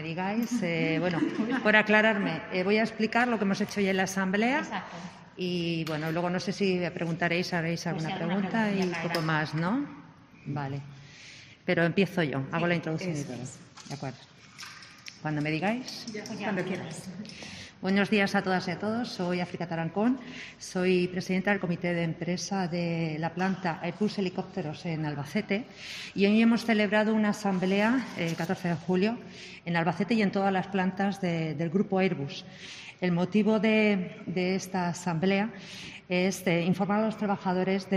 digáis. Bueno, por aclararme, voy a explicar lo que hemos hecho hoy en la Asamblea. Exacto. Y bueno, luego no sé si me preguntaréis, haréis alguna pregunta y poco más, ¿no? Vale. Pero empiezo yo, hago la introducción y todo. ¿De acuerdo? Cuando me digáis. Cuando quieras. Buenos días a todas y a todos. Soy África Tarancón. Soy presidenta del comité de empresa de la planta Airbus Helicópteros en Albacete. Y hoy hemos celebrado una asamblea, el 14 de julio, en Albacete y en todas las plantas del grupo Airbus. El motivo de esta asamblea es informar a los trabajadores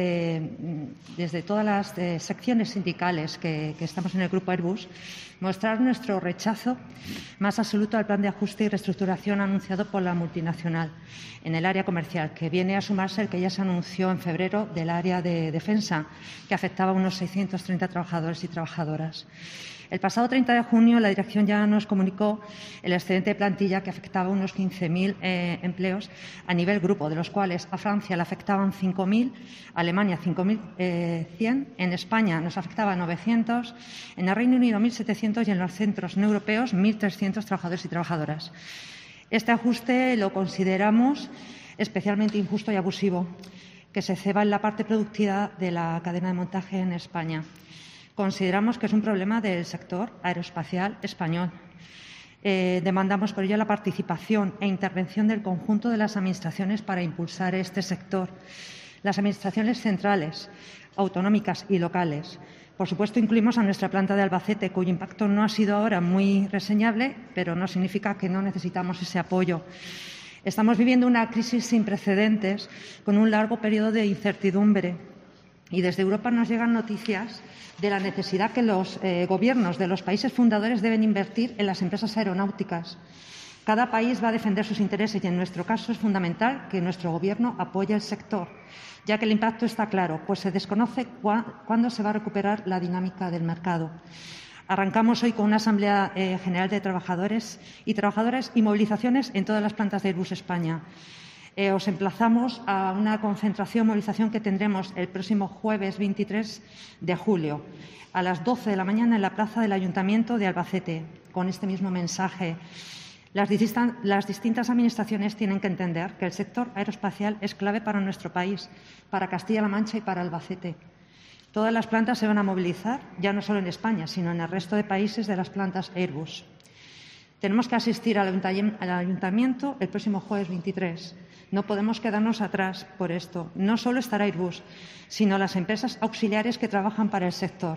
desde todas las secciones sindicales que estamos en el grupo Airbus, mostrar nuestro rechazo más absoluto al plan de ajuste y reestructuración anunciado por la multinacional en el área comercial, que viene a sumarse el que ya se anunció en febrero del área de defensa, que afectaba a unos 630 trabajadores y trabajadoras. El pasado 30 de junio la dirección ya nos comunicó el excedente de plantilla que afectaba a unos 15.000 empleos a nivel grupo, de los cuales a Francia le afectaban 5.000, a Alemania 5.100, en España nos afectaba 900, en el Reino Unido 1.700 y en los centros no europeos 1.300 trabajadores y trabajadoras. Este ajuste lo consideramos especialmente injusto y abusivo, que se ceba en la parte productiva de la cadena de montaje en España. Consideramos que es un problema del sector aeroespacial español. Demandamos por ello la participación e intervención del conjunto de las administraciones para impulsar este sector. Las administraciones centrales, autonómicas y locales. Por supuesto, incluimos a nuestra planta de Albacete, cuyo impacto no ha sido ahora muy reseñable, pero no significa que no necesitamos ese apoyo. Estamos viviendo una crisis sin precedentes, con un largo periodo de incertidumbre. Y desde Europa nos llegan noticias de la necesidad que los gobiernos de los países fundadores deben invertir en las empresas aeronáuticas. Cada país va a defender sus intereses y, en nuestro caso, es fundamental que nuestro Gobierno apoye el sector, ya que el impacto está claro, pues se desconoce cuándo se va a recuperar la dinámica del mercado. Arrancamos hoy con una Asamblea General de Trabajadores y Trabajadoras y movilizaciones en todas las plantas de Airbus España. Os emplazamos a una movilización que tendremos el próximo jueves 23 de julio a las 12 de la mañana en la plaza del Ayuntamiento de Albacete, con este mismo mensaje. Las distintas administraciones tienen que entender que el sector aeroespacial es clave para nuestro país, para Castilla-La Mancha y para Albacete. Todas las plantas se van a movilizar, ya no solo en España, sino en el resto de países de las plantas Airbus. Tenemos que asistir al Ayuntamiento el próximo jueves 23. No podemos quedarnos atrás por esto. No solo estará Airbus, sino las empresas auxiliares que trabajan para el sector.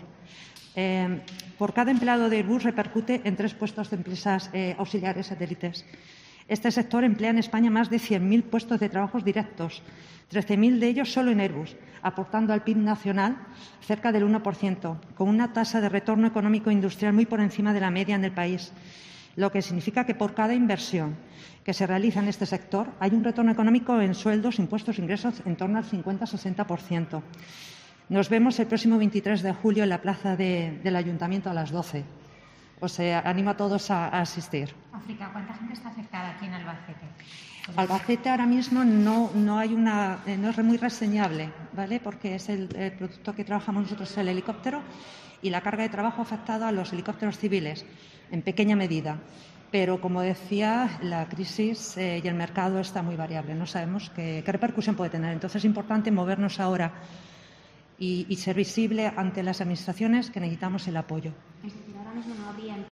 Por cada empleado de Airbus repercute en 3 puestos de empresas auxiliares satélites. Este sector emplea en España más de 100.000 puestos de trabajo directos, 13.000 de ellos solo en Airbus, aportando al PIB nacional cerca del 1%, con una tasa de retorno económico e industrial muy por encima de la media en el país, lo que significa que por cada inversión que se realiza en este sector hay un retorno económico en sueldos, impuestos e ingresos en torno al 50-60%. Nos vemos el próximo 23 de julio en la plaza del Ayuntamiento a las 12. Os animo a todos a asistir. África, ¿cuánta gente está afectada aquí en Albacete? Albacete ahora mismo no es muy reseñable, ¿vale? Porque es el producto que trabajamos nosotros, el helicóptero, y la carga de trabajo ha afectado a los helicópteros civiles en pequeña medida. Pero, como decía, la crisis y el mercado está muy variable. No sabemos qué repercusión puede tener. Entonces, es importante movernos ahora y ser visible ante las administraciones que necesitamos el apoyo. Es decir, ahora mismo no habría